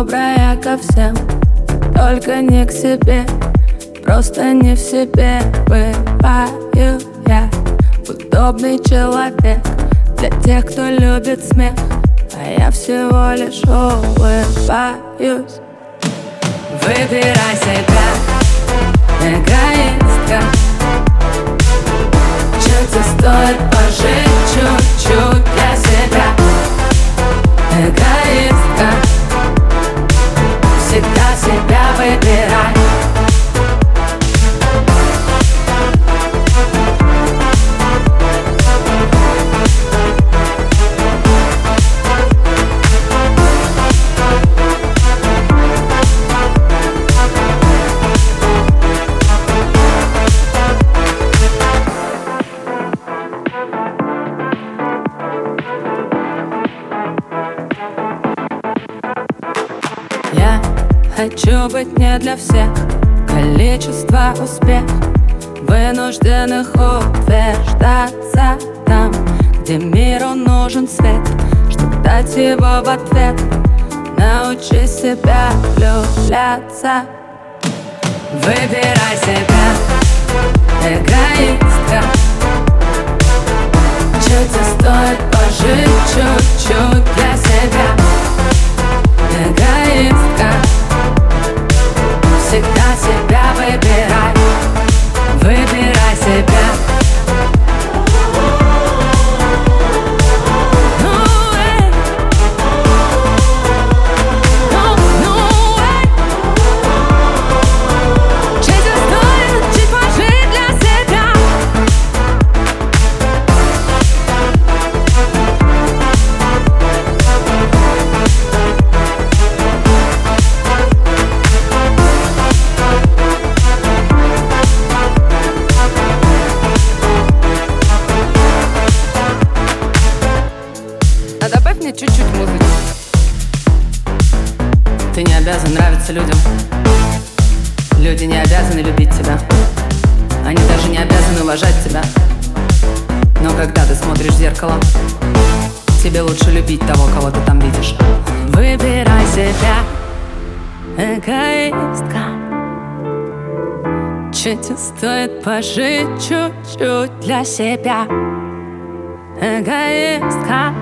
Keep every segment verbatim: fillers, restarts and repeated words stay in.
добрая ко всем, только не к себе. Просто не в себе бываю я. Удобный человек для тех, кто любит смех, а я всего лишь улыбаюсь. Выбирай себя, эгоистка. Чё тебе стоит пожить чуть-чуть для себя? Эгоистка, всегда себя выбирай. Я хочу быть не для всех, количество успех, вынужденных утверждаться там, где миру нужен свет, чтоб дать его в ответ. Научи себя влюбляться. Выбирай себя, эгоистка. Чё тебе стоит пожить чуть-чуть для себя? Эгоистка, всегда себя выбирай. Выбирай себя. А добавь мне чуть-чуть музыки. Ты не обязан нравиться людям. Люди не обязаны любить тебя. Они даже не обязаны уважать тебя. Но когда ты смотришь в зеркало, тебе лучше любить того, кого ты там видишь. Выбирай себя, эгоистка. Чё тебе стоит пожить чуть-чуть для себя? Эгоистка,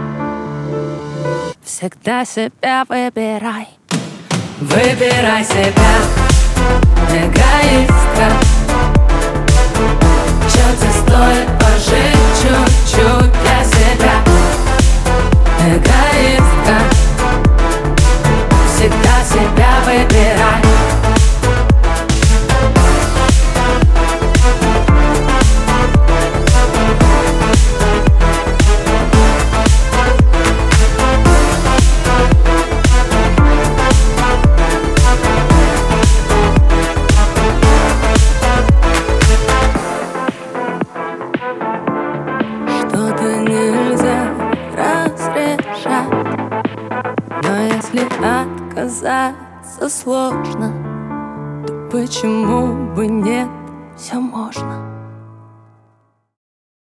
всегда себя выбирай. Выбирай себя, эгоистка. Чё тебе стоит пожить чуть-чуть для себя? Эгоистка, всегда себя выбирай. Что-то нельзя разрешать, но если отказаться сложно, то почему бы нет, все можно.